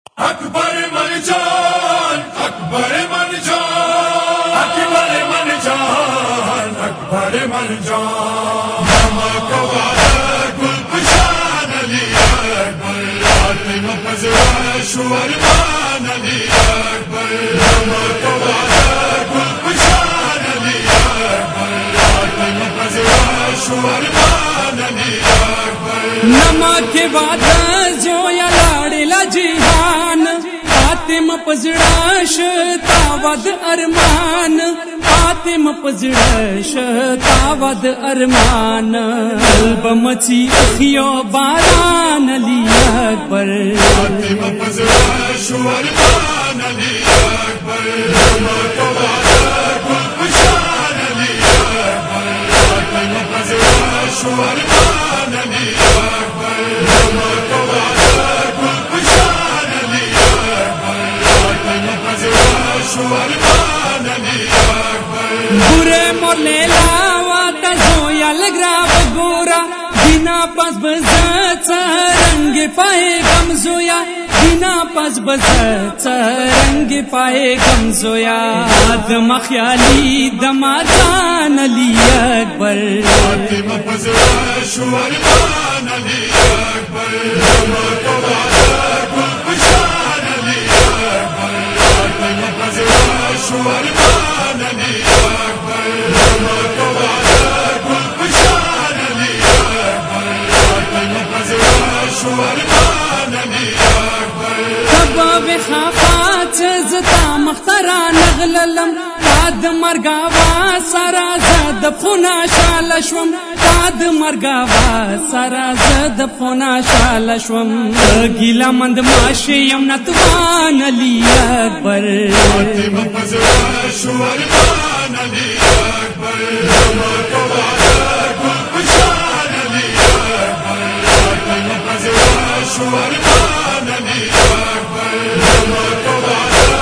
अकबर मन जान, अकबर मन जान, अकबर मन जान, अकबर मन जान। नमक वाला गुलशन अली अकबर, फातिमा पज़राश अरमान अली अकबर। नमक वाला गुलशन अली अकबर, फातिमा पज़राश अरमान अली अकबर। नमक वादा जो या लाड़ेला जिहान, फातिमा पज़राश तावद अरमान, फातिमा पज़राश तावद अरमान। कल्ब मची अखियो बारान अली अकबर, फातिमा पज़राश अरमान अली अकबर। नमक वाला गुलशन अली अकबर, फातिमा पज़राश अरमान अली अकबर। नमक वाला गुलशन अली अकबर, फातिमा पज़राश अरमान अली अकबर। बुरे मोले लावा तजोया लग्रा बगोरा, बिना पस बजत रंग पाए गमजोया, बिना पस बजत रंग पाए गमजोया। आदम ख्याली दमादान अली अकबर, फातिमा पज़राश अरमान अली अकबर। नमक वाला गुलशन अली अकबर, फातिमा पज़राश अरमान अली अकबर। नमक वाला गुलशन अली अकबर, फातिमा पज़राश अरमान अली अकबर। कबाब खाफात जता मख्तरा नगललम, ताद मरगावा सारा जद फुना शालशवम, ताद मरगावा सारा जद फुना शालशवम। गिला मंद माशियम नतवान अली अकबर, फातिमा पज़राश अरमान अली अकबर। नमक वाला गुलशन अली अकबर, फातिमा पज़राश अरमान अली अकबर। नमक वाला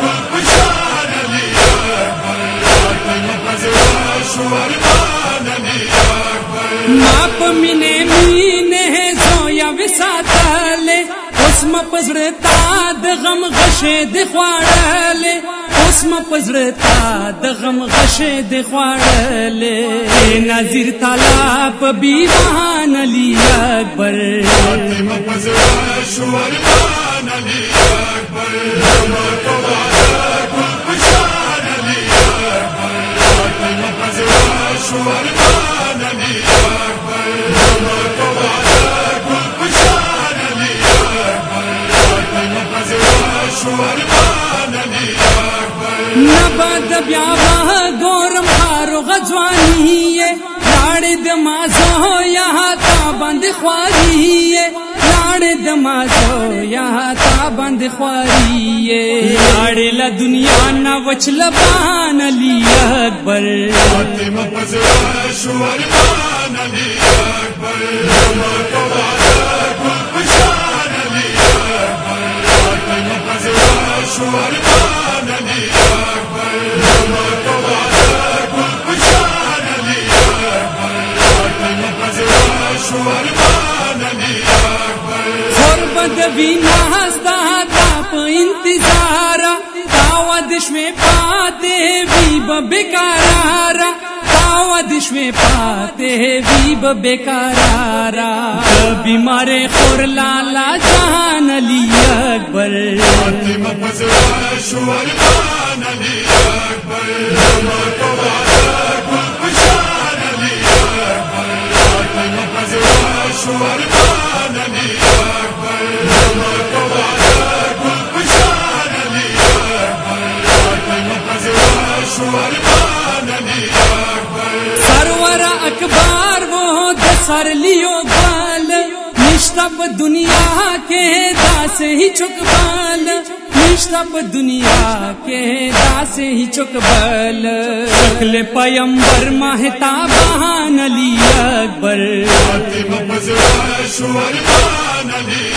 गुलशन अली अकबर, फातिमा पज़राश अरमान अली अकबर। माप मिने मीने जोया विसातले, उसम पज़रता दगम गशे दिख्वाड़ले, उसम पज़रता दगम गशे दिख्वाड़ले। नज़ीर तालाब बीवान अली अकबर, फातिमा पज़राश अरमान अली अकबर। नमक वाला गुलशन अली अकबर, फातिमा पज़राश अरमान अली अकबर। नमक वाला गुलशन अली अकबर, फातिमा पज़राश अरमान अली अकबर। नबद ब्यावा गोरम हारो गजवानी, लाड़े दमाजो यहाँ ताबंद ख्वारी, लाड़े दमाजो यहाँ ताबंद ख्वारी। लाड़े ला दुनिया न वचलबान अली अकबर, फातिमा पज़राश अरमान अली अकबर। नमक वाला गुलशन अली अकबर, फातिमा पज़राश अरमान अली अकबर। नमक वाला गुलशन अली अकबर, फातिमा पज़राश अरमान अली अकबर। खुरबद बिना हस्ता ताप इंतजारा, तावदिश में पाते बीब बेकारारा, तावदिश में पाते बीब बेकारारा। बीमारे खुर लाला जान अली अकबर, फातिमा पज़राश अरमान अली अकबर। नमक वाला गुलशन अली अकबर, फातिमा पज़राश अरमान अली अकबर। नमक वाला गुलशन अली अकबर, फातिमा पज़राश अरमान अली अकबर। सरवर अकबर वो दसर लियो बाल, निश्तब दुनिया के दास ही चुकबाल, निश्तब दुनिया के दास ही चुकबाल। शक्ल पैगंबर महताबान अली अकबर, फातिमा पज़राश अरमान अली